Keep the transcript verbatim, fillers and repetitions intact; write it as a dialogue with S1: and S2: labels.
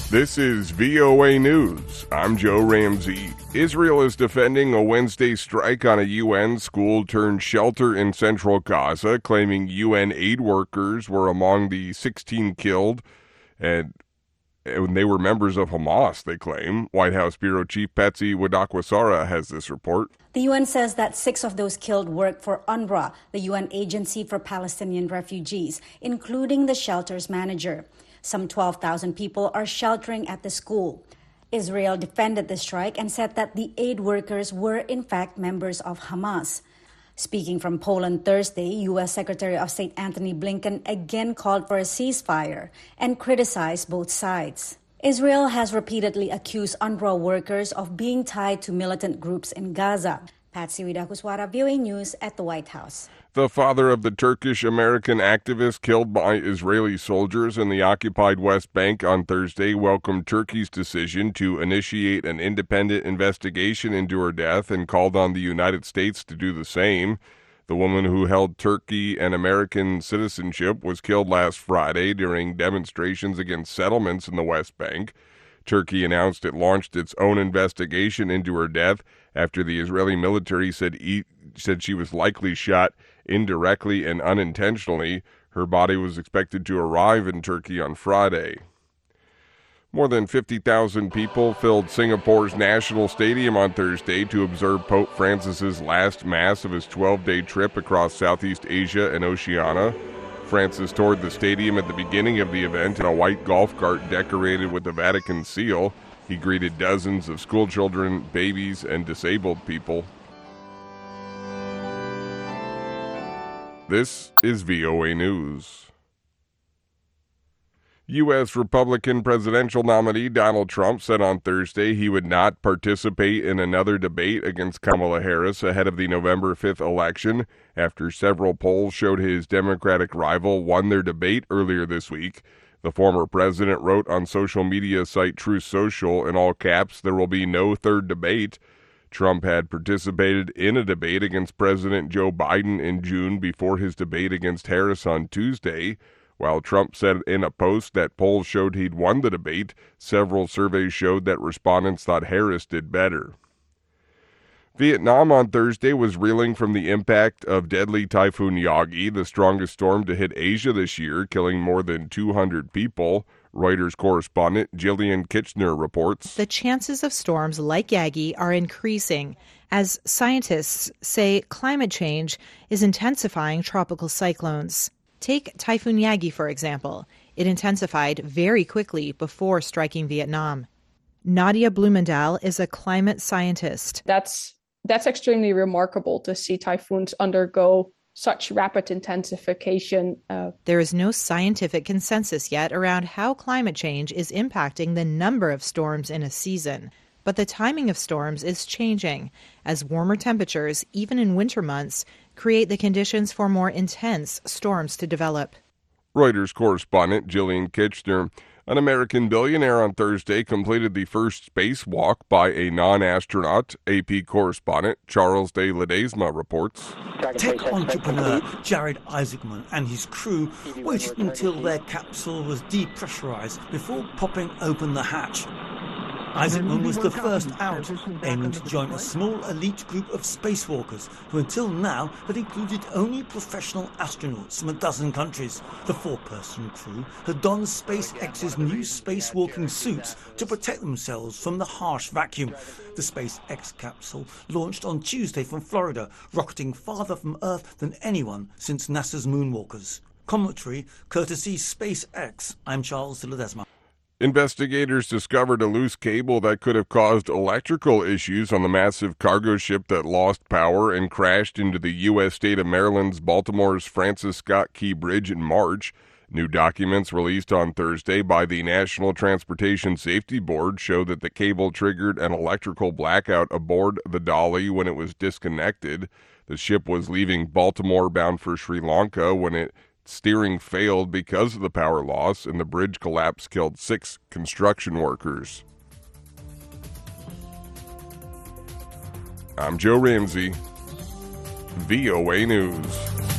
S1: This is V O A News. I'm Joe Ramsey. Israel is defending a Wednesday strike on a U N school-turned-shelter in central Gaza, claiming U N aid workers were among the sixteen killed, and, and they were members of Hamas, they claim. White House Bureau Chief Patsy Widakwasara has this report.
S2: The U N says that six of those killed work for UNRWA, the U N Agency for Palestinian Refugees, including the shelter's manager. Some twelve thousand people are sheltering at the school. Israel defended the strike and said that the aid workers were in fact members of Hamas. Speaking from Poland Thursday, U S Secretary of State Antony Blinken again called for a ceasefire and criticized both sides. Israel has repeatedly accused UNRWA workers of being tied to militant groups in Gaza. Patsy Widakuswara, V O A News at the White House.
S1: The father of the Turkish-American activist killed by Israeli soldiers in the occupied West Bank on Thursday welcomed Turkey's decision to initiate an independent investigation into her death and called on the United States to do the same. The woman who held Turkey and American citizenship was killed last Friday during demonstrations against settlements in the West Bank. Turkey announced it launched its own investigation into her death after the Israeli military said e- said she was likely shot indirectly and unintentionally. Her body was expected to arrive in Turkey on Friday. More than fifty thousand people filled Singapore's National Stadium on Thursday to observe Pope Francis's last Mass of his twelve-day trip across Southeast Asia and Oceania. Francis toured the stadium at the beginning of the event in a white golf cart decorated with the Vatican seal. He greeted dozens of schoolchildren, babies, and disabled people. This is V O A News. U S Republican presidential nominee Donald Trump said on Thursday he would not participate in another debate against Kamala Harris ahead of the November fifth election after several polls showed his Democratic rival won their debate earlier this week. The former president wrote on social media site Truth Social in all caps, "There will be no third debate." Trump had participated in a debate against President Joe Biden in June before his debate against Harris on Tuesday. While Trump said in a post that polls showed he'd won the debate, several surveys showed that respondents thought Harris did better. Vietnam on Thursday was reeling from the impact of deadly Typhoon Yagi, the strongest storm to hit Asia this year, killing more than two hundred people. Reuters correspondent Jillian Kitchener reports.
S3: The chances of storms like Yagi are increasing as scientists say climate change is intensifying tropical cyclones. Take Typhoon Yagi, for example. It intensified very quickly before striking Vietnam. Nadia Blumendahl is a climate scientist.
S4: That's that's extremely remarkable to see typhoons undergo such rapid intensification. Uh,
S3: there is no scientific consensus yet around how climate change is impacting the number of storms in a season. But the timing of storms is changing as warmer temperatures, even in winter months, create the conditions for more intense storms to develop.
S1: Reuters correspondent Jillian Kitchener. An American billionaire on Thursday completed the first spacewalk by a non-astronaut. A P correspondent Charles de Ledesma reports.
S5: Tech entrepreneur Jared Isaacman and his crew waited until their capsule was depressurized before popping open the hatch. Isaacman was the first out, aiming to join a small elite group of spacewalkers who until now had included only professional astronauts from a dozen countries. The four-person crew had donned SpaceX's new spacewalking suits to protect themselves from the harsh vacuum. The SpaceX capsule launched on Tuesday from Florida, rocketing farther from Earth than anyone since NASA's moonwalkers. Commentary courtesy SpaceX. I'm Charles de Ledesma.
S1: Investigators discovered a loose cable that could have caused electrical issues on the massive cargo ship that lost power and crashed into the U S state of Maryland's Baltimore's Francis Scott Key Bridge in March. New documents released on Thursday by the National Transportation Safety Board show that the cable triggered an electrical blackout aboard the Dolly when it was disconnected. The ship was leaving Baltimore bound for Sri Lanka when it steering failed because of the power loss, and the bridge collapse killed six construction workers. I'm Joe Ramsey, V O A News.